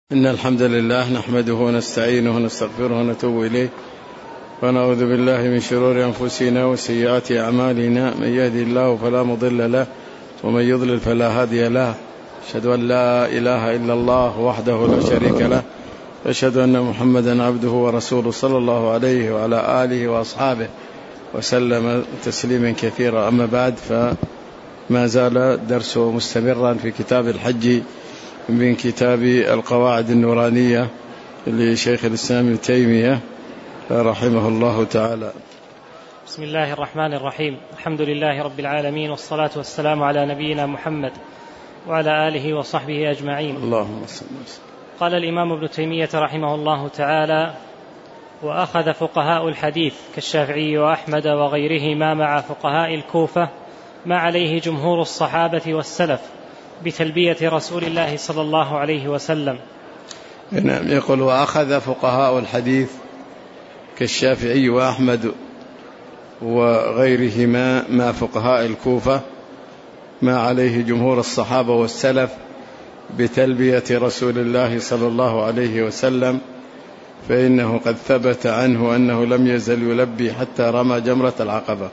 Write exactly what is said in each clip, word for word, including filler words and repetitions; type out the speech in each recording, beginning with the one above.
إن الحمد لله نحمده ونستعينه ونستغفره ونتوب إليه ونعوذ بالله من شرور أنفسنا وسيئات أعمالنا. من يهدي الله فلا مضل له ومن يضلل فلا هادي له. أشهد أن لا إله إلا الله وحده لا شريك له، أشهد أن محمدا عبده ورسوله صلى الله عليه وعلى آله وأصحابه وسلم تسليما كثيرا. أما بعد، فما زال درس مستمرا في كتاب الحج من كتاب القواعد النورانية لشيخ الإسلام ابن تيمية رحمه الله تعالى. بسم الله الرحمن الرحيم. الحمد لله رب العالمين، والصلاة والسلام على نبينا محمد وعلى آله وصحبه أجمعين. اللهم صل وسلم. قال الإمام ابن تيمية رحمه الله تعالى: وأخذ فقهاء الحديث كالشافعي وأحمد وغيرهما مع فقهاء الكوفة ما عليه جمهور الصحابة والسلف بتلبية رسول الله صلى الله عليه وسلم. نعم، يقول: وأخذ فقهاء الحديث كالشافعي وأحمد وغيرهما مع فقهاء الكوفة ما عليه جمهور الصحابة والسلف بتلبية رسول الله صلى الله عليه وسلم، فإنه قد ثبت عنه أنه لم يزل يلبي حتى رمى جمرة العقبة،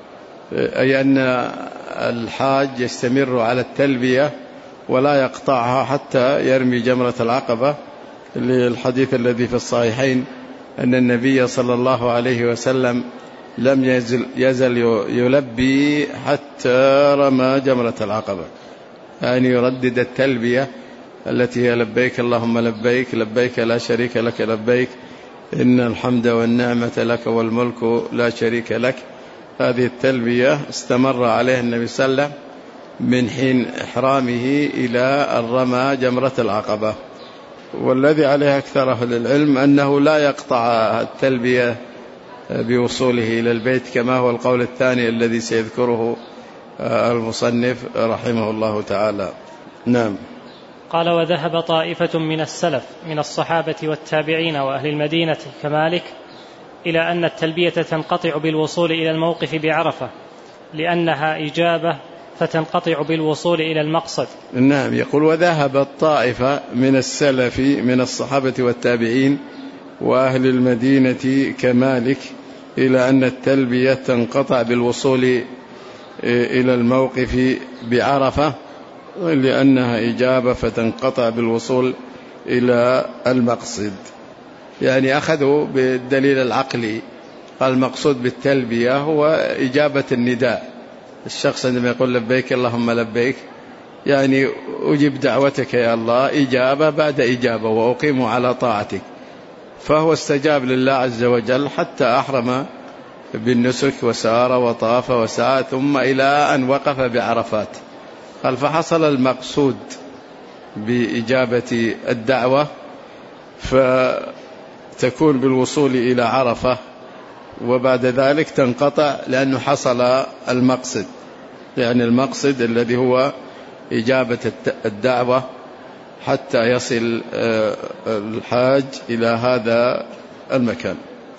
أي أن الحاج يستمر على التلبية ولا يقطعها حتى يرمي جمرة العقبة، للحديث الذي في الصحيحين أن النبي صلى الله عليه وسلم لم يزل, يزل يلبي حتى رمى جمرة العقبة، يعني يردد التلبية التي هي: لبيك اللهم لبيك، لبيك لا شريك لك لبيك، إن الحمد والنعمة لك والملك لا شريك لك. هذه التلبية استمر عليها النبي صلى الله عليه وسلم من حين إحرامه إلى الرمى جمرة العقبة. والذي عليه أكثر أهل العلم أنه لا يقطع التلبية بوصوله إلى البيت، كما هو القول الثاني الذي سيذكره المصنف رحمه الله تعالى. نعم. قال: وذهب طائفة من السلف من الصحابة والتابعين وأهل المدينة كمالك إلى أن التلبية تنقطع بالوصول إلى الموقف بعرفة، لأنها إجابة فتنقطع بالوصول إلى المقصد. نعم، يقول: وذهب الطائفة من السلف من الصحابة والتابعين وأهل المدينة كمالك إلى أن التلبية تنقطع بالوصول إلى الموقف بعرفة، لأنها إجابة فتنقطع بالوصول إلى المقصد. يعني أخذوا بالدليل العقلي، قال المقصود بالتلبية هو إجابة النداء. الشخص عندما يقول لبيك اللهم لبيك، يعني أجب دعوتك يا الله إجابة بعد إجابة وأقيم على طاعتك، فهو استجاب لله عز وجل حتى أحرم بالنسك وسار وطاف وسعى ثم إلى أن وقف بعرفات. قال: فحصل المقصود بإجابة الدعوة، فتكون بالوصول إلى عرفة، وبعد ذلك تنقطع لأنه حصل المقصد، يعني المقصد الذي هو إجابة الدعوة حتى يصل الحاج إلى هذا المكان.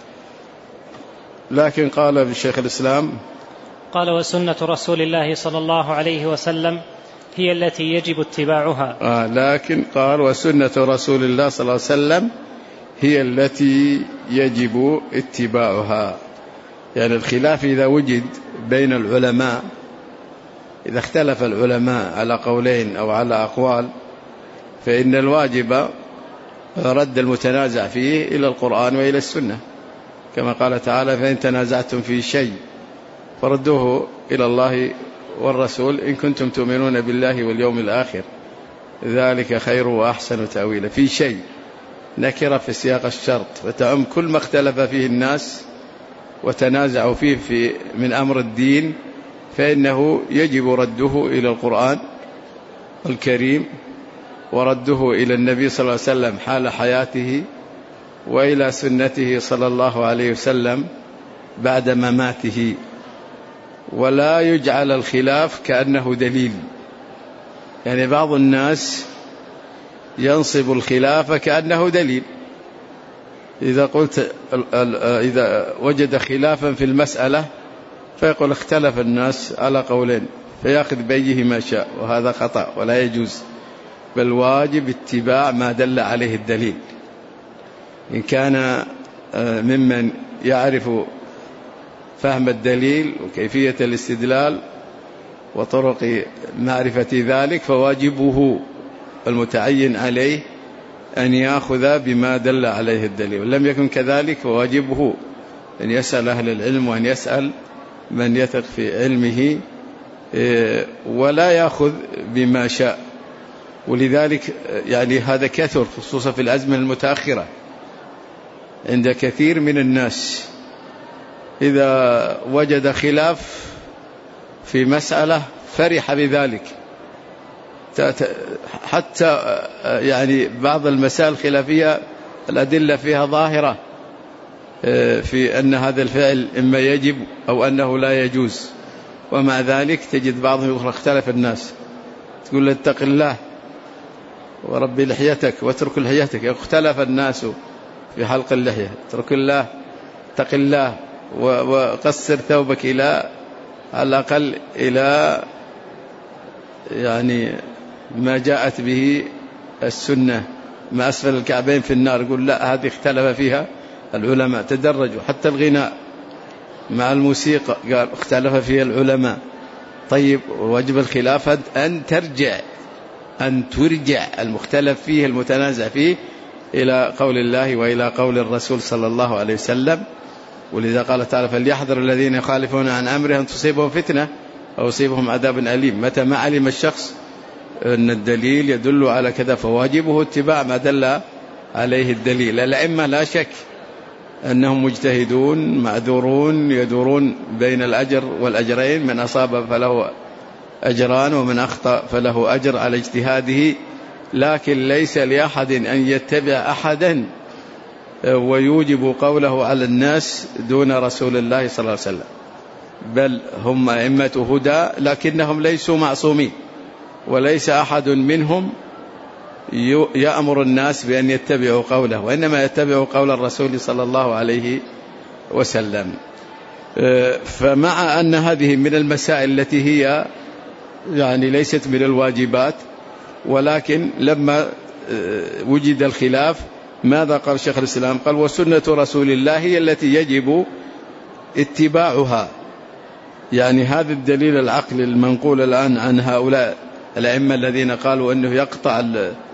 لكن قال الشيخ الإسلام: قال: وسنة رسول الله صلى الله عليه وسلم هي التي يجب اتباعها. آه لكن قال: وسنة رسول الله صلى الله عليه وسلم هي التي يجب اتباعها. يعني الخلاف إذا وجد بين العلماء، إذا اختلف العلماء على قولين أو على أقوال، فإن الواجب رد المتنازع فيه إلى القرآن وإلى السنة، كما قال تعالى: فإن تنازعتم في شيء فردوه إلى الله والرسول إن كنتم تؤمنون بالله واليوم الآخر، ذلك خير وأحسن تأويلا. في شيء نكرة في سياق الشرط، فتعم كل ما اختلف فيه الناس وتنازعوا فيه في من أمر الدين، فإنه يجب رده إلى القرآن الكريم، ورده إلى النبي صلى الله عليه وسلم حال حياته، وإلى سنته صلى الله عليه وسلم بعد مماته، ولا يجعل الخلاف كأنه دليل. يعني بعض الناس ينصب الخلاف كأنه دليل، إذا قلت إذا وجد خلافا في المسألة فيقول اختلف الناس على قولين، فيأخذ بيه ما شاء، وهذا خطأ ولا يجوز. بل واجب اتباع ما دل عليه الدليل. إن كان ممن يعرف فهم الدليل وكيفية الاستدلال وطرق معرفة ذلك فواجبه المتعين عليه أن يأخذ بما دل عليه الدليل، ولم يكن كذلك فواجبه أن يسأل أهل العلم وأن يسأل من يثق في علمه ولا يأخذ بما شاء. ولذلك يعني هذا كثر خصوصا في الأزمنة المتأخرة عند كثير من الناس، إذا وجد خلاف في مسألة فرح بذلك، حتى يعني بعض المسائل الخلافية الأدلة فيها ظاهرة في أن هذا الفعل إما يجب أو أنه لا يجوز، ومع ذلك تجد بعضهم يقول اختلف الناس، تقول له اتق الله وربي لحيتك واترك لحيتك، اختلف الناس في حلق اللحية، اترك الله اتق الله وقصر ثوبك إلى على الأقل إلى يعني ما جاءت به السنة، ما أسفل الكعبين في النار. يقول لا، هذه اختلف فيها العلماء، تدرجوا. حتى الغناء مع الموسيقى قال اختلف فيها العلماء. طيب واجب الخلافة أن ترجع أن ترجع المختلف فيه المتنازع فيه إلى قول الله وإلى قول الرسول صلى الله عليه وسلم. ولذا قال تعالى فليحذر الذين يخالفون عن أمره أن تصيبهم فتنة أو يصيبهم عذاب أليم. متى ما علم الشخص أن الدليل يدل على كذا فواجبه اتباع ما دل عليه الدليل. الأئمة لا شك أنهم مجتهدون معذورون يدورون بين الأجر والأجرين، من أصاب فله أجران ومن أخطأ فله أجر على اجتهاده، لكن ليس لأحد أن يتبع أحدا ويوجب قوله على الناس دون رسول الله صلى الله عليه وسلم، بل هم أئمة هدى لكنهم ليسوا معصومين، وليس أحد منهم يأمر الناس بأن يتبعوا قوله، وإنما يتبعوا قول الرسول صلى الله عليه وسلم. فمع أن هذه من المسائل التي هي يعني ليست من الواجبات، ولكن لما وجد الخلاف ماذا قال شيخ الإسلام؟ قال وسنة رسول الله هي التي يجب اتباعها. يعني هذا الدليل العقل المنقول الآن عن هؤلاء الأئمة الذين قالوا أنه يقطع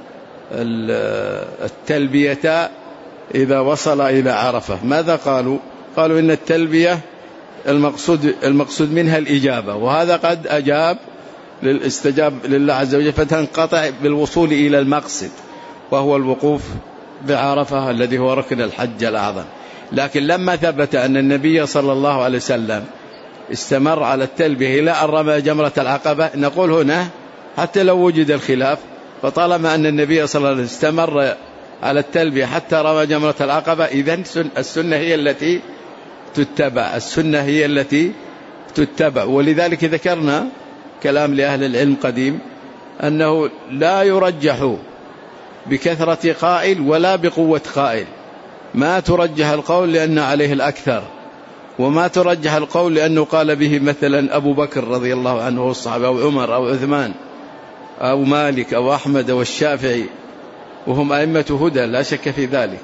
التلبية إذا وصل إلى عرفة. ماذا قالوا؟ قالوا إن التلبية المقصود, المقصود منها الإجابة، وهذا قد أجاب للاستجاب لله عز وجل فتنقطع بالوصول إلى المقصد وهو الوقوف بعرفة الذي هو ركن الحج الأعظم. لكن لما ثبت أن النبي صلى الله عليه وسلم استمر على التلبية إلى أن رمى جمرة العقبة، نقول هنا حتى لو وجد الخلاف فطالما أن النبي صلى الله عليه وسلم استمر على التلبية حتى رمى جمرة العقبة، إذن السنة هي التي تتبع، السنة هي التي تتبع. ولذلك ذكرنا كلام لأهل العلم قديم أنه لا يرجح بكثرة قائل ولا بقوة قائل، ما ترجح القول لأن عليه الأكثر، وما ترجح القول لأنه قال به مثلا أبو بكر رضي الله عنه والصحابة أو عمر أو عثمان أو مالك أو أحمد أو الشافعي، وهم أئمة هدى لا شك في ذلك،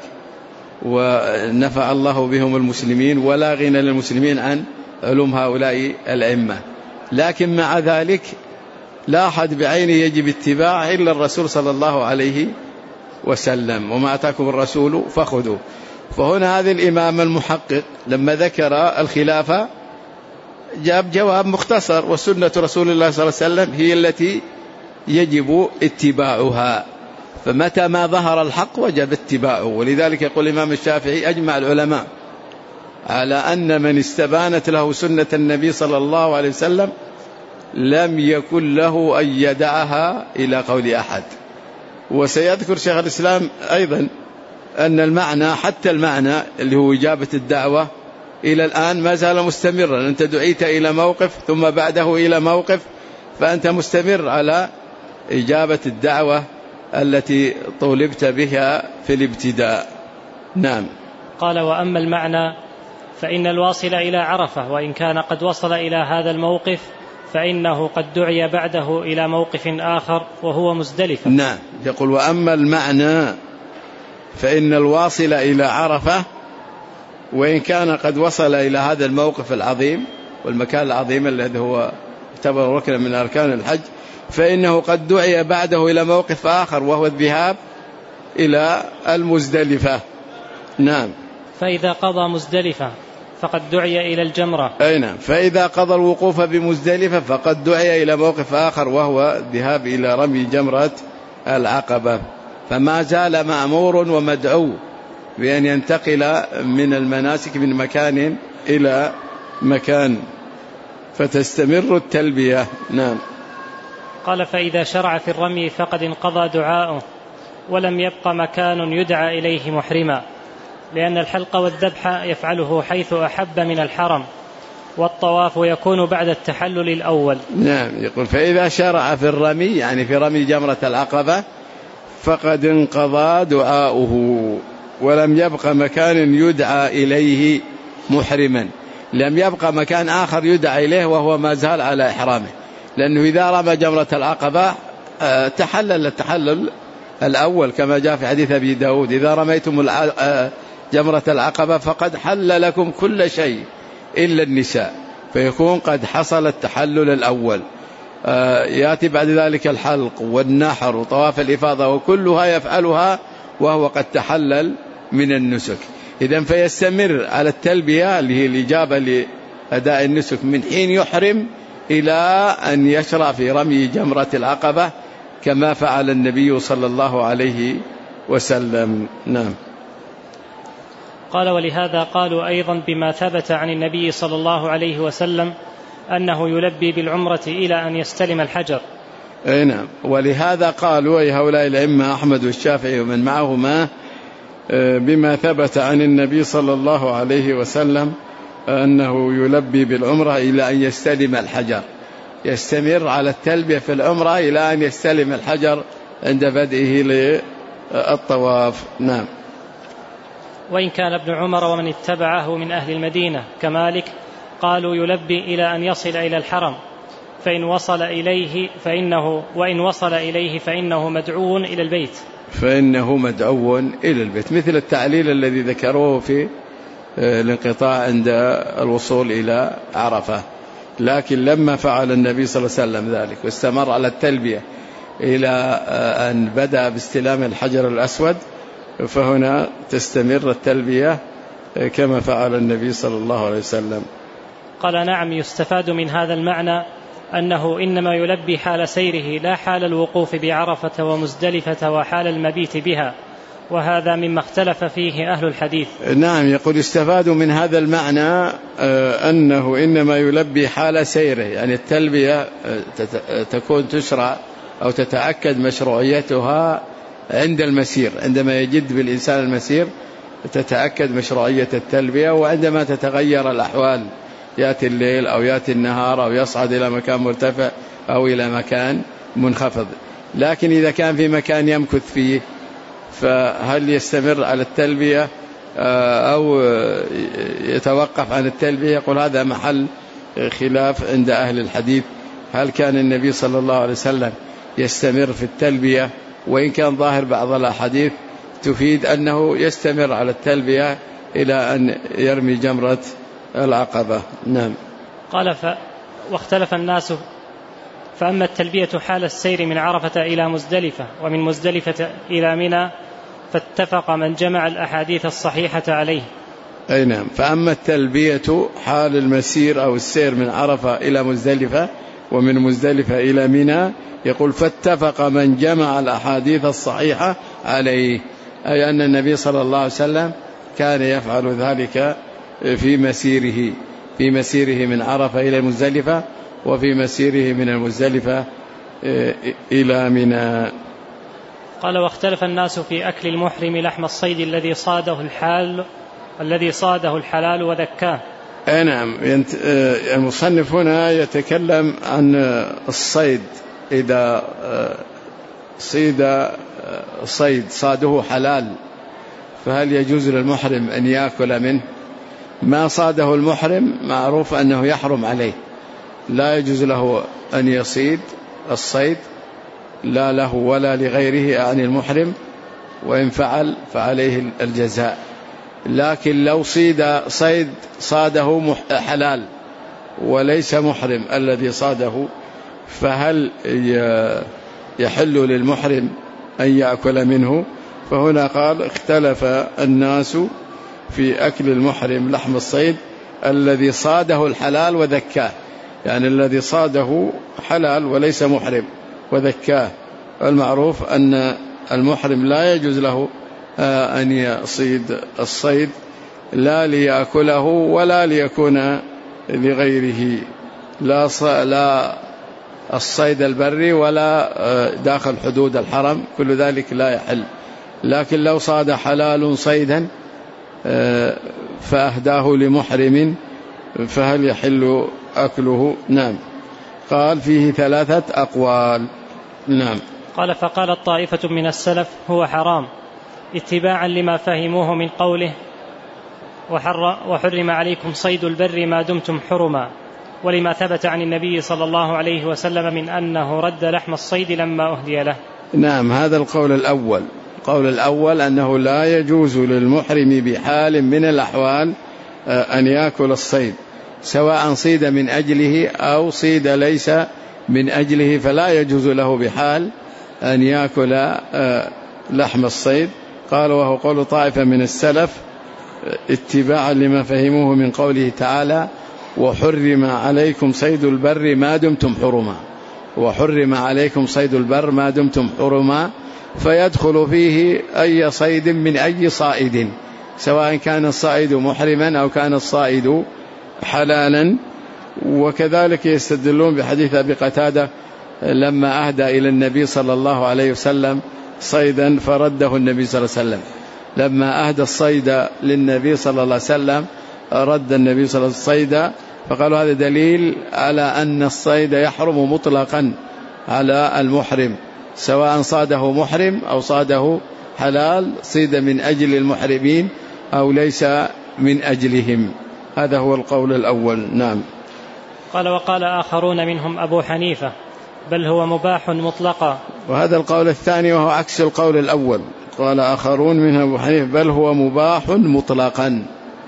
ونفع الله بهم المسلمين ولا غنى للمسلمين عن علوم هؤلاء الأئمة. لكن مع ذلك لا أحد بعينه يجب اتباع إلا الرسول صلى الله عليه وسلم، وما أتاكم الرسول فخذوه. فهنا هذا الإمام المحقق لما ذكر الخلافة جاب جواب مختصر، وسنة رسول الله صلى الله عليه وسلم هي التي يجب اتباعها، فمتى ما ظهر الحق وجب اتباعه. ولذلك يقول الإمام الشافعي أجمع العلماء على أن من استبانت له سنة النبي صلى الله عليه وسلم لم يكن له أن يدعها إلى قول أحد. وسيذكر شيخ الإسلام أيضا أن المعنى حتى المعنى اللي هو إجابة الدعوة إلى الآن ما زال مستمرا، أنت دعيت إلى موقف ثم بعده إلى موقف، فأنت مستمر على إجابة الدعوة التي طولبت بها في الابتداء. نعم. قال وأما المعنى فإن الواصل إلى عرفة وإن كان قد وصل إلى هذا الموقف فإنه قد دعي بعده إلى موقف آخر وهو مزدلفة. نعم. يقول وأما المعنى فإن الواصل إلى عرفة وإن كان قد وصل إلى هذا الموقف العظيم والمكان العظيم الذي هو يعتبر ركنا من أركان الحج، فإنه قد دعي بعده إلى موقف آخر وهو الذهاب إلى المزدلفة. نعم. فإذا قضى مزدلفة فقد دعي إلى الجمرة. أي نعم. فإذا قضى الوقوف بمزدلفة فقد دعي إلى موقف آخر وهو الذهاب إلى رمي جمرة العقبة، فما زال مأمور ومدعو بأن ينتقل من المناسك من مكان إلى مكان فتستمر التلبية. نعم. قال فإذا شرع في الرمي فقد انقضى دعاؤه ولم يبق مكان يدعى إليه محرما، لأن الحلق والذبح يفعله حيث أحب من الحرم، والطواف يكون بعد التحلل الأول. نعم. يقول فإذا شرع في الرمي يعني في رمي جمرة العقبة فقد انقضى دعاؤه ولم يبق مكان يدعى إليه محرما، لم يبقى مكان آخر يدعى إليه وهو ما زال على إحرامه، لأنه إذا رمى جمرة العقبة تحلل التحلل الأول كما جاء في حديث أبي داود إذا رميتم جمرة العقبة فقد حل لكم كل شيء إلا النساء، فيكون قد حصل التحلل الأول. يأتي بعد ذلك الحلق والنحر وطواف الإفاضة وكلها يفعلها وهو قد تحلل من النسك. إذن فيستمر على التلبية اللي هي الإجابة لأداء النسك من حين يحرم إلى أن يشرع في رمي جمرة العقبة كما فعل النبي صلى الله عليه وسلم. نعم. قال ولهذا قالوا أيضا بما ثبت عن النبي صلى الله عليه وسلم أنه يلبي بالعمرة إلى أن يستلم الحجر. أي نعم. ولهذا قالوا أي هؤلاء الأئمة أحمد والشافعي ومن معهما بما ثبت عن النبي صلى الله عليه وسلم أنه يلبي بالعمرة إلى أن يستلم الحجر، يستمر على التلبية في العمرة إلى أن يستلم الحجر عند بدئه للطواف. نعم. وإن كان ابن عمر ومن اتبعه من أهل المدينة كمالك قالوا يلبي إلى أن يصل إلى الحرم، فإن وصل إليه فإنه وإن وصل إليه فإنه مدعو إلى البيت فإنه مدعو إلى البيت، مثل التعليل الذي ذكروه في الانقطاع عند الوصول إلى عرفة. لكن لما فعل النبي صلى الله عليه وسلم ذلك واستمر على التلبية إلى أن بدأ باستلام الحجر الأسود فهنا تستمر التلبية كما فعل النبي صلى الله عليه وسلم. قال نعم. يستفاد من هذا المعنى أنه إنما يلبي حال سيره لا حال الوقوف بعرفة ومزدلفة وحال المبيت بها، وهذا مما اختلف فيه أهل الحديث. نعم. يقول يستفاد من هذا المعنى أنه إنما يلبي حال سيره، يعني التلبية تكون تشرع أو تتأكد مشروعيتها عند المسير، عندما يجد بالإنسان المسير تتأكد مشروعية التلبية، وعندما تتغير الأحوال يأتي الليل أو يأتي النهار أو يصعد إلى مكان مرتفع أو إلى مكان منخفض. لكن إذا كان في مكان يمكث فيه فهل يستمر على التلبية أو يتوقف عن التلبية؟ يقول هذا محل خلاف عند أهل الحديث. هل كان النبي صلى الله عليه وسلم يستمر في التلبية؟ وإن كان ظاهر بعض الأحاديث تفيد أنه يستمر على التلبية إلى أن يرمي جمرة العقبة. نعم. قال ف... واختلف الناس، فأما التلبية حال السير من عرفة إلى مزدلفة ومن مزدلفة إلى منى فاتفق من جمع الأحاديث الصحيحة عليه. أي نعم. فأما التلبية حال المسير أو السير من عرفة إلى مزدلفة ومن مزدلفة إلى منى، يقول فاتفق من جمع الأحاديث الصحيحة عليه، أي أن النبي صلى الله عليه وسلم كان يفعل ذلك في مسيره في مسيره من عرفة إلى مزدلفة وفي مسيره من المزدلفة إلى منى. قال واختلف الناس في أكل المحرم لحم الصيد الذي صاده الحال الذي صاده الحلال وذكاه. نعم. المصنف هنا يتكلم عن الصيد، إذا صيد صيد صاده حلال فهل يجوز للمحرم أن يأكل منه؟ ما صاده المحرم معروف أنه يحرم عليه، لا يجوز له أن يصيد الصيد، لا له ولا لغيره عن المحرم، وإن فعل فعليه الجزاء. لكن لو صيد صيد صاده حلال وليس محرم الذي صاده، فهل يحل للمحرم أن يأكل منه؟ فهنا قال اختلف الناس في أكل المحرم لحم الصيد الذي صاده الحلال وذكاه، يعني الذي صاده حلال وليس محرم وذكاه. المعروف أن المحرم لا يجوز له أن يصيد الصيد لا ليأكله ولا ليكون لغيره، لا لا الصيد البري ولا داخل حدود الحرم، كل ذلك لا يحل. لكن لو صاد حلال صيدا فأهداه لمحرم فهل يحل أكله؟ نعم. قال فيه ثلاثة أقوال. نعم. قال فقال طائفة من السلف هو حرام اتباعا لما فهموه من قوله وحرم عليكم صيد البر ما دمتم حرما، ولما ثبت عن النبي صلى الله عليه وسلم من أنه رد لحم الصيد لما أهدي له. نعم، هذا القول الأول. القول الأول أنه لا يجوز للمحرم بحال من الأحوال أن يأكل الصيد، سواء صيد من أجله أو صيد ليس من أجله، فلا يجوز له بحال أن يأكل لحم الصيد. قال وهو قول طائفة من السلف اتباعا لما فهموه من قوله تعالى وحرم عليكم صيد البر ما دمتم حرما، وحرم عليكم صيد البر ما دمتم حرما، فيدخل فيه أي صيد من أي صائد، سواء كان الصائد محرما أو كان الصائد حلالا. وكذلك يستدلون بحديث أبي قتادة لما أهدى إلى النبي صلى الله عليه وسلم صيدا فرده النبي صلى الله عليه وسلم، لما أهدى الصيد للنبي صلى الله عليه وسلم رد النبي صلى الله عليه وسلم الصيد، فقالوا هذا دليل على أن الصيد يحرم مطلقا على المحرم، سواء صاده محرم أو صاده حلال، صيد من أجل المحرمين أو ليس من أجلهم. هذا هو القول الأول. نعم. قال وقال آخرون منهم أبو حنيفة بل هو مباح مطلقا، وهذا القول الثاني وهو عكس القول الأول. قال آخرون منهم أبو حنيفة بل هو مباح مطلقا،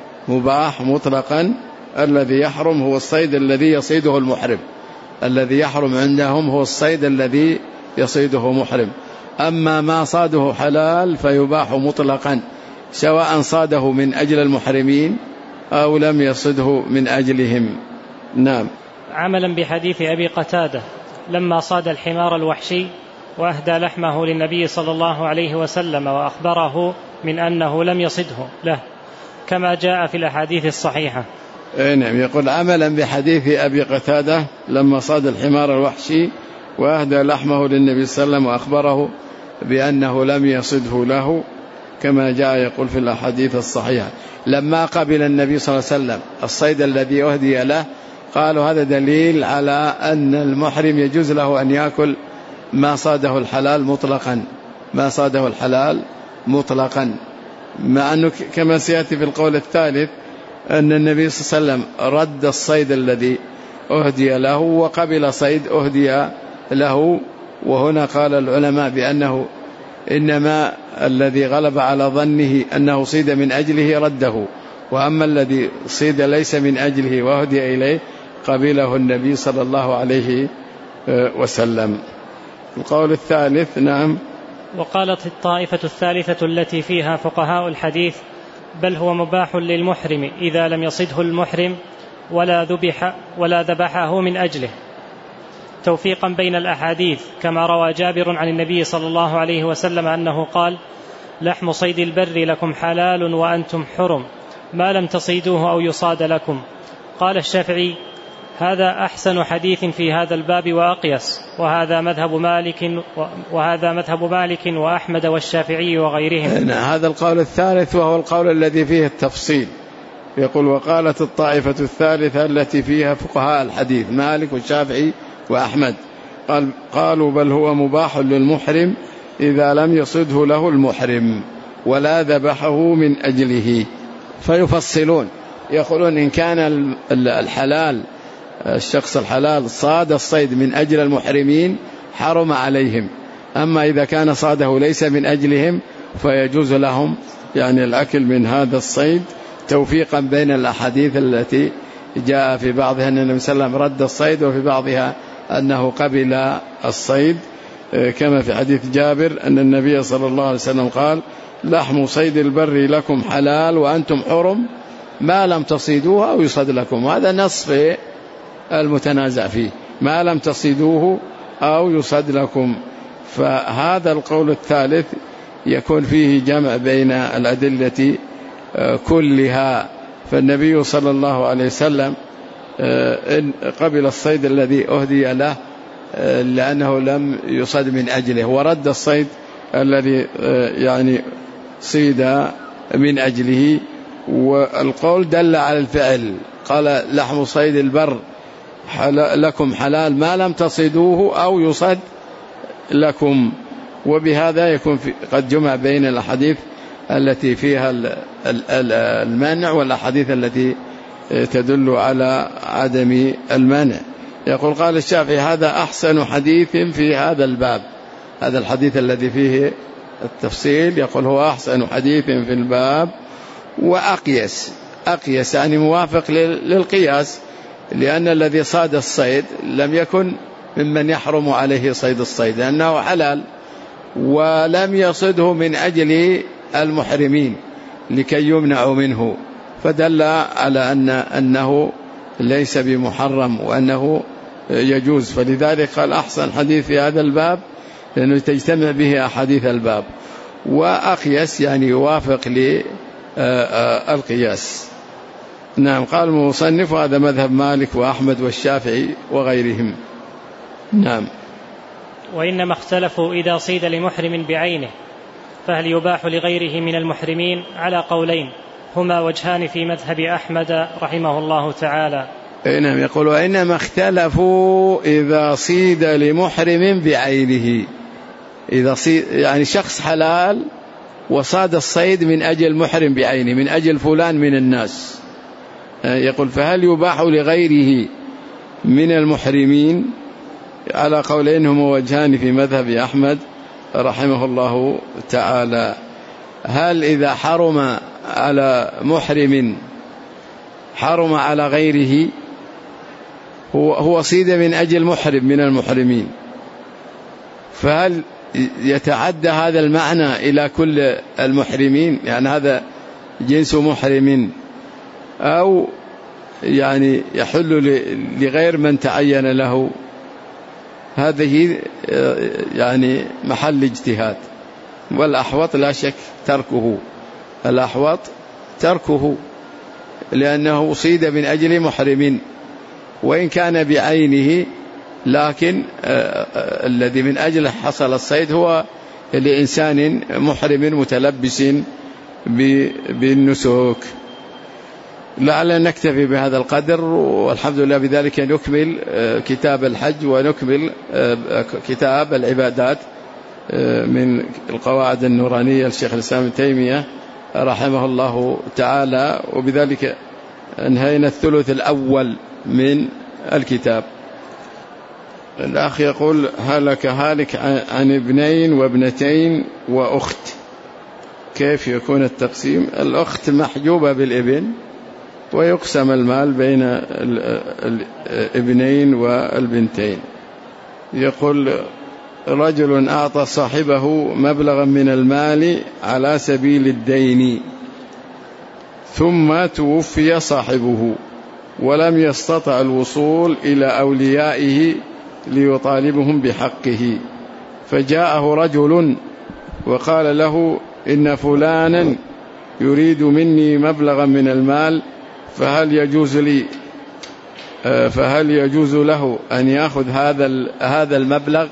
مباح مطلقا، الذي يحرم هو الصيد الذي يصيده المحرم، الذي يحرم عندهم هو الصيد الذي يصيده محرم، أما ما صاده حلال فيباح مطلقا، سواء صاده من أجل المحرمين أو لم يصده من أجلهم. نعم. عملا بحديث أبي قتادة لما صاد الحمار الوحشي وأهدى لحمه للنبي صلى الله عليه وسلم وأخبره من أنه لم يصده له كما جاء في الأحاديث الصحيحة. نعم. يقول عملا بحديث أبي قتادة لما صاد الحمار الوحشي وأهدى لحمه للنبي صلى الله عليه وسلم وأخبره بأنه لم يصده له كما جاء يقول في الأحاديث الصحيحة. لما قبل النبي صلى الله عليه وسلم الصيد الذي أهدي له قالوا هذا دليل على أن المحرم يجوز له أن يأكل ما صاده الحلال مطلقا، ما صاده الحلال مطلقا، مع أنه كما سيأتي في القول الثالث أن النبي صلى الله عليه وسلم رد الصيد الذي أهدي له وقبل صيد أهدي له. وهنا قال العلماء بأنه إنما الذي غلب على ظنه أنه صيد من أجله رده، وأما الذي صيد ليس من أجله وهدي إليه قبله النبي صلى الله عليه وسلم. القول الثالث. نعم. وقالت الطائفة الثالثة التي فيها فقهاء الحديث بل هو مباح للمحرم إذا لم يصده المحرم ولا ذبح ولا ذبحه من أجله، توفيقا بين الأحاديث كما روى جابر عن النبي صلى الله عليه وسلم أنه قال لحم صيد البر لكم حلال وأنتم حرم ما لم تصيدوه أو يصاد لكم. قال الشافعي هذا أحسن حديث في هذا الباب وأقيس، وهذا مذهب مالك وهذا مذهب مالك وأحمد والشافعي وغيرهم. هذا القول الثالث وهو القول الذي فيه التفصيل. يقول وقالت الطائفة الثالثة التي فيها فقهاء الحديث مالك والشافعي وأحمد قال قالوا بل هو مباح للمحرم إذا لم يصده له المحرم ولا ذبحه من أجله، فيفصلون يقولون إن كان الحلال الشخص الحلال صاد الصيد من أجل المحرمين حرم عليهم، أما إذا كان صاده ليس من أجلهم فيجوز لهم يعني الأكل من هذا الصيد، توفيقا بين الأحاديث التي جاء في بعضها أن النبي صلى الله عليه وسلم رد الصيد، وفي بعضها أنه قبل الصيد، كما في حديث جابر أن النبي صلى الله عليه وسلم قال: لحم صيد البر لكم حلال وأنتم حرم ما لم تصيدوه أو يصد لكم. وهذا نص في المتنازع فيه، ما لم تصيدوه أو يصد لكم. فهذا القول الثالث يكون فيه جمع بين الأدلة كلها. فالنبي صلى الله عليه وسلم قبل الصيد الذي أهدي له لأنه لم يصد من أجله، ورد الصيد الذي يعني صيد من أجله. والقول دل على الفعل، قال: لحم صيد البر لكم حلال ما لم تصيدوه أو يصد لكم. وبهذا يكون قد جمع بين الأحاديث التي فيها المنع والأحاديث التي تدل على عدم المنع. يقول: قال الشافعي: هذا أحسن حديث في هذا الباب. هذا الحديث الذي فيه التفصيل يقول هو أحسن حديث في الباب، وأقيس أقيس يعني موافق للقياس، لأن الذي صاد الصيد لم يكن ممن يحرم عليه صيد الصيد لأنه حلال، ولم يصده من أجل المحرمين لكي يمنعوا منه، فدل على أن أنه ليس بمحرم وأنه يجوز. فلذلك قال أحسن حديث في هذا الباب لأنه تجتمع به أحاديث الباب. وأقيس يعني يوافق للقياس. نعم. قال المصنف: هذا مذهب مالك وأحمد والشافعي وغيرهم. نعم. وإنما اختلفوا إذا صيد لمحرم بعينه فهل يباح لغيره من المحرمين على قولين هما وجهان في مذهب أحمد رحمه الله تعالى. نعم. يقول: وإنما اختلفوا إذا صيد لمحرم بعينه. إذا صيد يعني شخص حلال وصاد الصيد من أجل محرم بعينه، من أجل فلان من الناس. يقول: فهل يباح لغيره من المحرمين على قولين هما وجهان في مذهب أحمد رحمه الله تعالى. هل إذا حرم على محرم حرم على غيره، هو هو صيد من أجل محرم من المحرمين، فهل يتعدى هذا المعنى إلى كل المحرمين؟ يعني هذا جنس محرم، أو يعني يحل لغير من تعين له؟ هذه يعني محل اجتهاد، والأحوط لا شك تركه. الأحوط تركه لأنه صيد من أجل محرم، وإن كان بعينه، لكن الذي من أجله حصل الصيد هو لإنسان محرم متلبس بالنسك. لعلنا نكتفي بهذا القدر، والحمد لله بذلك نكمل كتاب الحج ونكمل كتاب العبادات من القواعد النورانية للشيخ الإسلام ابن تيمية رحمه الله تعالى. وبذلك انهينا الثلث الأول من الكتاب. الأخ يقول: هلك هالك عن ابنين وابنتين وأخت، كيف يكون التقسيم؟ الأخت محجوبة بالابن، ويقسم المال بين الابنين والبنتين. يقول: رجل أعطى صاحبه مبلغا من المال على سبيل الدين، ثم توفي صاحبه ولم يستطع الوصول إلى أوليائه ليطالبهم بحقه، فجاءه رجل وقال له: إن فلانا يريد مني مبلغا من المال، فهل يجوز لي فهل يجوز له أن يأخذ هذا هذا المبلغ؟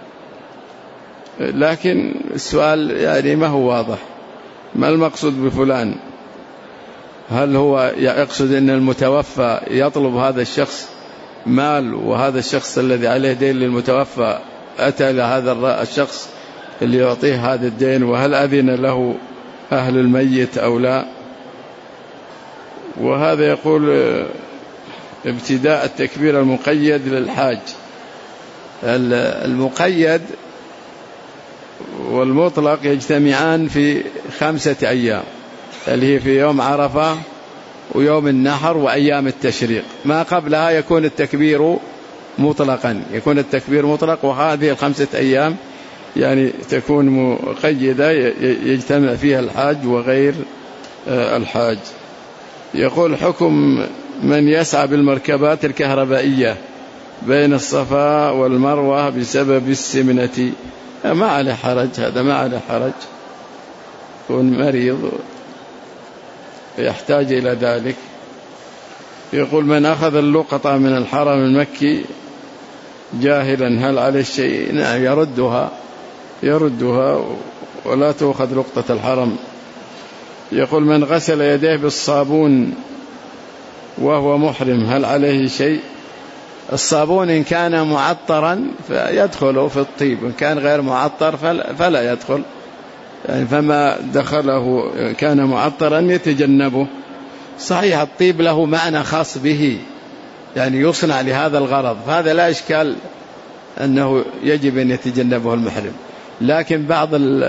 لكن السؤال يعني ما هو واضح، ما المقصود بفلان؟ هل هو يقصد أن المتوفى يطلب هذا الشخص مال، وهذا الشخص الذي عليه دين للمتوفى أتى لهذا الشخص اللي يعطيه هذا الدين، وهل أذن له أهل الميت أو لا؟ وهذا يقول ابتداء التكبير المقيد للحاج. المقيد والمطلق يجتمعان في خمسة أيام، اللي هي في يوم عرفة ويوم النحر وأيام التشريق. ما قبلها يكون التكبير مطلقا، يكون التكبير مطلق، وهذه الخمسة أيام يعني تكون مقيدة يجتمع فيها الحاج وغير الحاج. يقول: حكم من يسعى بالمركبات الكهربائية بين الصفا والمروة بسبب السمنة. ما عليه حرج، هذا ما عليه حرج، يكون مريض يحتاج إلى ذلك. يقول: من أخذ اللقطة من الحرم المكي جاهلا هل عليه شيء؟ نعم، يردها يردها ولا تأخذ لقطة الحرم. يقول: من غسل يديه بالصابون وهو محرم هل عليه شيء؟ الصابون إن كان معطرا فيدخل في الطيب، إن كان غير معطر فلا يدخل، يعني فما دخله كان معطرا يتجنبه. صحيح الطيب له معنى خاص به، يعني يصنع لهذا الغرض، فهذا لا إشكال أنه يجب أن يتجنبه المحرم. لكن بعض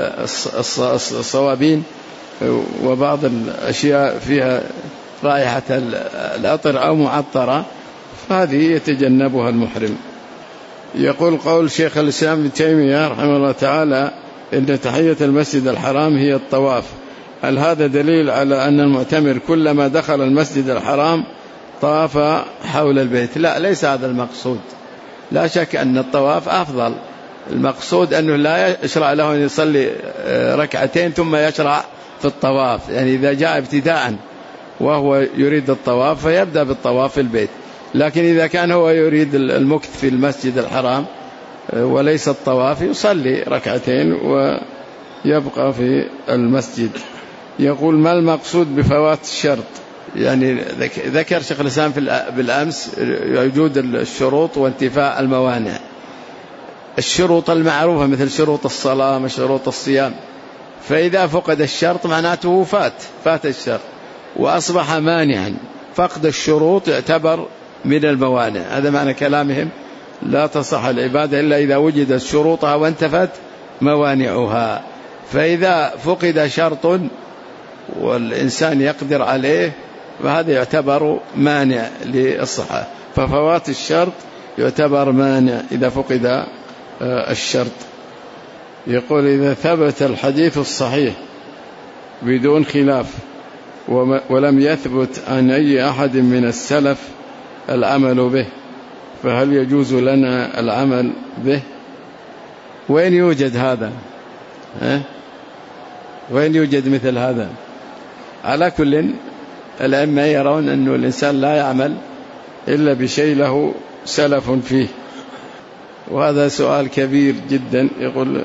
الصوابين وبعض الأشياء فيها رائحة العطر أو معطرة فهذه يتجنبها المحرم. يقول: قول شيخ الإسلام ابن تيمية رحمه الله تعالى إن تحية المسجد الحرام هي الطواف، هل هذا دليل على أن المعتمر كلما دخل المسجد الحرام طاف حول البيت؟ لا، ليس هذا المقصود. لا شك أن الطواف أفضل، المقصود أنه لا يشرع له أن يصلي ركعتين ثم يشرع في الطواف، يعني إذا جاء ابتداء وهو يريد الطواف فيبدأ بالطواف في البيت، لكن إذا كان هو يريد المكث في المسجد الحرام وليس الطواف يصلي ركعتين ويبقى في المسجد. يقول: ما المقصود بفوات الشرط؟ يعني ذكر شيخ الإسلام بالأمس وجود الشروط وانتفاء الموانع. الشروط المعروفة مثل شروط الصلاة وشروط الصيام، فإذا فقد الشرط معناته فات فات الشرط وأصبح مانعا. فقد الشروط يعتبر من الموانع، هذا معنى كلامهم: لا تصح العبادة إلا إذا وجدت شروطها وانتفت موانعها. فإذا فقد شرط والإنسان يقدر عليه فهذا يعتبر مانع للصحة، ففوات الشرط يعتبر مانع إذا فقد الشرط. يقول: إذا ثبت الحديث الصحيح بدون خلاف ولم يثبت عن أي أحد من السلف العمل به فهل يجوز لنا العمل به؟ وين يوجد هذا؟ ها؟ وين يوجد مثل هذا؟ على كل الأئمة يرون أن الإنسان لا يعمل إلا بشيء له سلف فيه، وهذا سؤال كبير جدا. يقول: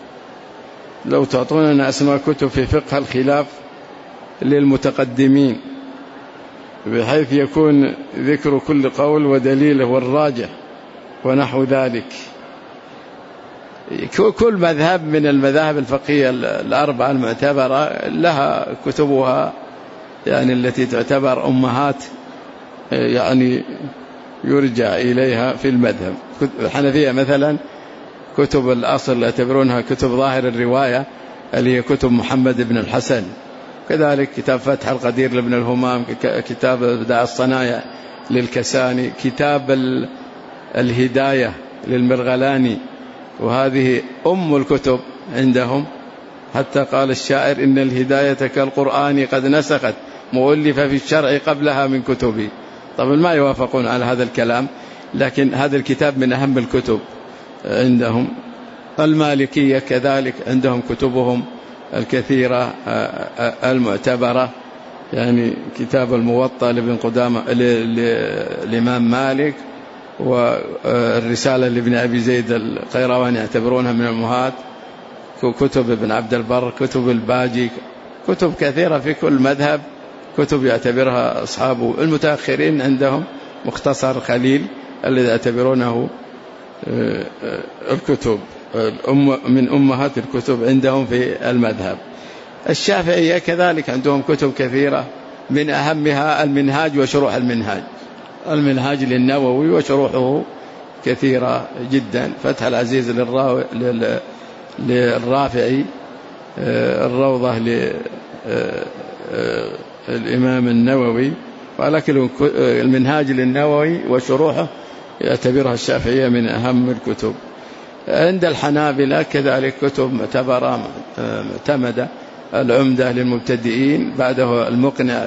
لو تعطوننا أسماء كتب في فقه الخلاف للمتقدمين بحيث يكون ذكر كل قول ودليله والراجح ونحو ذلك. كل مذهب من المذاهب الفقهية الأربعة المعتبرة لها كتبها، يعني التي تعتبر أمهات يعني يرجع إليها في المذهب. الحنفية مثلا كتب الأصل يعتبرونها كتب ظاهر الرواية اللي هي كتب محمد بن الحسن، كذلك كتاب فتح القدير لابن الهمام، كتاب بدع الصنايع للكساني، كتاب الهداية للمرغلاني، وهذه أم الكتب عندهم. حتى قال الشاعر: إن الهداية كالقرآن قد نسخت مؤلف في الشرع قبلها من كتبي. طبعا ما يوافقون على هذا الكلام، لكن هذا الكتاب من أهم الكتب عندهم. المالكية كذلك عندهم كتبهم الكثيرة المعتبرة، يعني كتاب الموطأ لابن قدامة الإمام مالك، والرسالة لابن أبي زيد القيرواني يعتبرونها من الأمهات، كتب ابن عبد البر، كتب الباجي، كتب كثيرة في كل مذهب، كتب يعتبرها أصحاب المتأخرين عندهم مختصر خليل الذي يعتبرونه الكتب من أمهات الكتب عندهم في المذهب. الشافعية كذلك عندهم كتب كثيرة، من أهمها المنهاج وشروح المنهاج. المنهاج للنووي وشروحه كثيرة جدا. فتح العزيز للراو... لل... للرافعي، الروضة للإمام النووي، ولكن المنهاج للنووي وشروحه يعتبرها الشافعية من أهم الكتب. عند الحنابلة كذلك كتب معتبرة معتمدة، العمدة للمبتدئين، بعده المقنع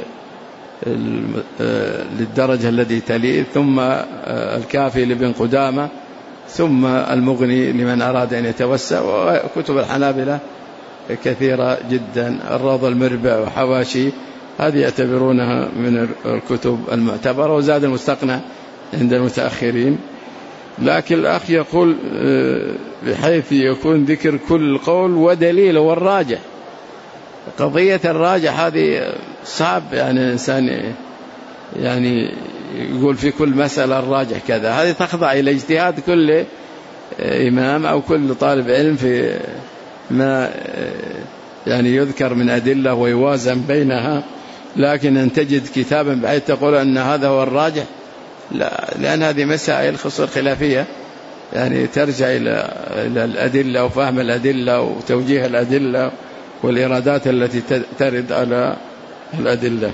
للدرجة الذي تليه، ثم الكافي لابن قدامة، ثم المغني لمن أراد أن يتوسع. وكتب الحنابلة كثيرة جدا، الروض المربع وحواشي، هذه يعتبرونها من الكتب المعتبرة. وزاد المستقنع عند المتأخرين. لكن الأخ يقول بحيث يكون ذكر كل قول ودليل والراجح. قضية الراجح هذه صعب، يعني الإنسان يعني يقول في كل مسألة الراجح كذا، هذه تخضع إلى اجتهاد كل إمام أو كل طالب علم في ما يعني يذكر من أدلة ويوازن بينها. لكن أن تجد كتابا بحيث تقول أن هذا هو الراجح، لا، لأن هذه مسائل خصوصا خلافية، يعني ترجع إلى الأدلة وفهم الأدلة وتوجيه الأدلة والإرادات التي ترد على الأدلة.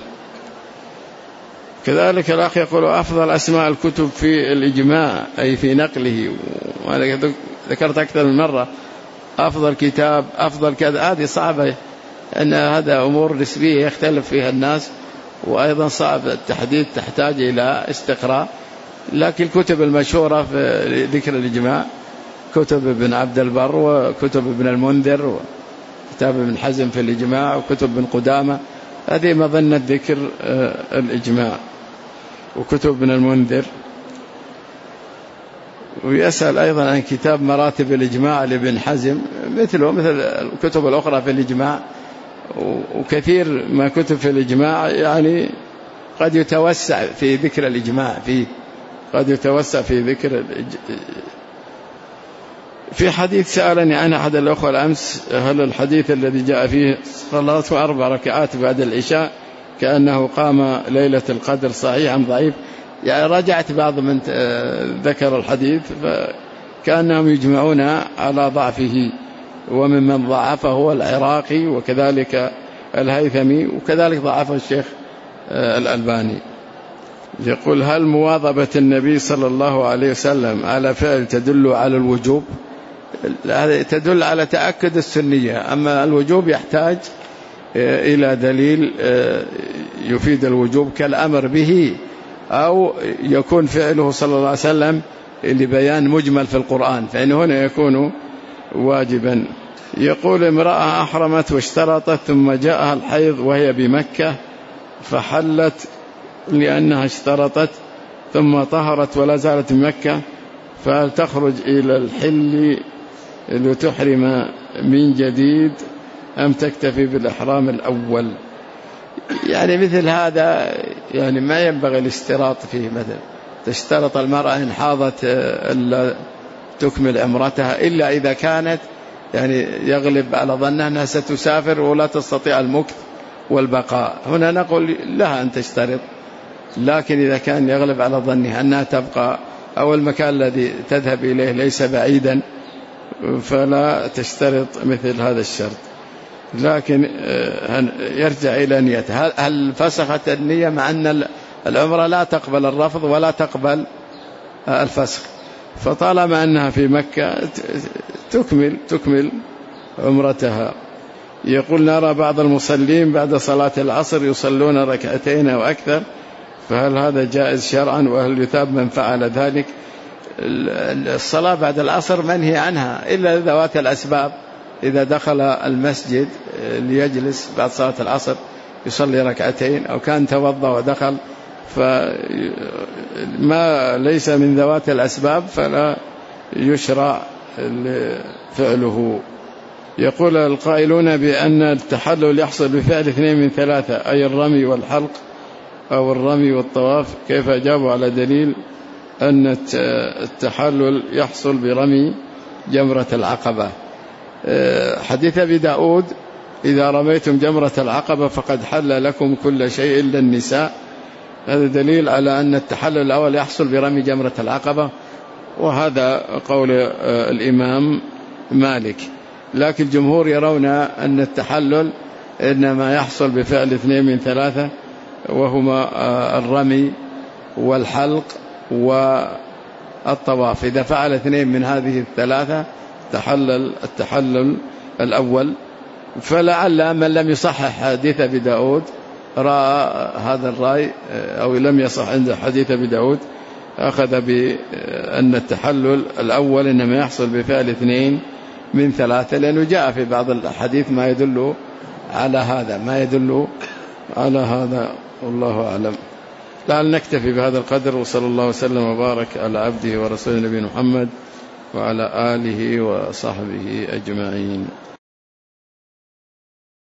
كذلك الأخ يقول أفضل أسماء الكتب في الإجماع أي في نقله، وأنا ذكرت أكثر من مرة أفضل كتاب أفضل كذا، هذه صعبة، أن هذا أمور نسبية يختلف فيها الناس، وأيضا صعب التحديد، تحتاج إلى استقراء. لكن الكتب المشهورة في ذكر الإجماع كتب ابن عبد البر وكتب ابن المنذر وكتاب ابن حزم في الإجماع وكتب ابن قدامة، هذه مظنة ذكر الإجماع، وكتب ابن المنذر. ويسأل أيضا عن كتاب مراتب الإجماع لابن حزم، مثله مثل الكتب الأخرى في الإجماع. وكثير ما كتب في الإجماع يعني قد يتوسع في ذكر الإجماع فيه، قد يتوسع في ذكر الإج... في حديث سألني عن أحد الأخوة الأمس، هل الحديث الذي جاء فيه صلاة أربع ركعات بعد العشاء كأنه قام ليلة القدر صحيح أم ضعيف؟ يعني رجعت بعض من ذكر الحديث فكأنهم يجمعون على ضعفه، وممن ضعفه هو العراقي وكذلك الهيثمي وكذلك ضعفه الشيخ الألباني. يقول هل مواظبة النبي صلى الله عليه وسلم على فعل تدل على الوجوب؟ هذا تدل على تأكد السنية، أما الوجوب يحتاج إلى دليل يفيد الوجوب كالأمر به، أو يكون فعله صلى الله عليه وسلم لبيان مجمل في القرآن، فإن هنا يكون واجبا. يقول امرأة أحرمت واشترطت ثم جاءها الحيض وهي بمكة فحلت لأنها اشترطت ثم طهرت ولا زالت بمكة، فهل تخرج إلى الحل لتحرم من جديد أم تكتفي بالإحرام الأول؟ يعني مثل هذا يعني ما ينبغي الاشتراط فيه. مثلا تشترط المرأة إن حاضت ألا تكمل عمرتها إلا إذا كانت يعني يغلب على ظنها أنها ستسافر ولا تستطيع المكث والبقاء، هنا نقول لها أن تشترط. لكن إذا كان يغلب على ظنها أنها تبقى أو المكان الذي تذهب إليه ليس بعيدا فلا تشترط مثل هذا الشرط. لكن يرجع إلى نيتها، هل فسخت النية مع أن العمرة لا تقبل الرفض ولا تقبل الفسخ، فطالما أنها في مكة تكمل تكمل عمرتها. يقول نرى بعض المصلين بعد صلاة العصر يصلون ركعتين أو أكثر، فهل هذا جائز شرعا وهل يثاب من فعل ذلك؟ الصلاة بعد العصر منهي عنها إلا ذوات الأسباب، إذا دخل المسجد ليجلس بعد صلاة العصر يصلي ركعتين، أو كان توضأ ودخل، فما ليس من ذوات الأسباب فلا يشرع فعله. يقول القائلون بأن التحلل يحصل بفعل اثنين من ثلاثة، أي الرمي والحلق أو الرمي والطواف، كيف أجابوا على دليل أن التحلل يحصل برمي جمرة العقبة؟ حديث أبي داود إذا رميتم جمرة العقبة فقد حل لكم كل شيء إلا النساء، هذا دليل على أن التحلل الأول يحصل برمي جمرة العقبة، وهذا قول الإمام مالك. لكن الجمهور يرون أن التحلل إنما يحصل بفعل اثنين من ثلاثة، وهما الرمي والحلق والطواف. إذا فعل اثنين من هذه الثلاثة تحلل التحلل الأول. فلعل من لم يصحح حديث أبي داود رأى هذا الرأي، أو لم يصح عند حديث أبي داود، أخذ بأن التحلل الأول إنما يحصل بفعل اثنين من ثلاثة، لأنه جاء في بعض الحديث ما يدل على هذا ما يدل على هذا والله أعلم. لعل نكتفي بهذا القدر، وصلى الله وسلم وبارك على عبده ورسوله نبينا محمد وعلى آله وصحبه أجمعين.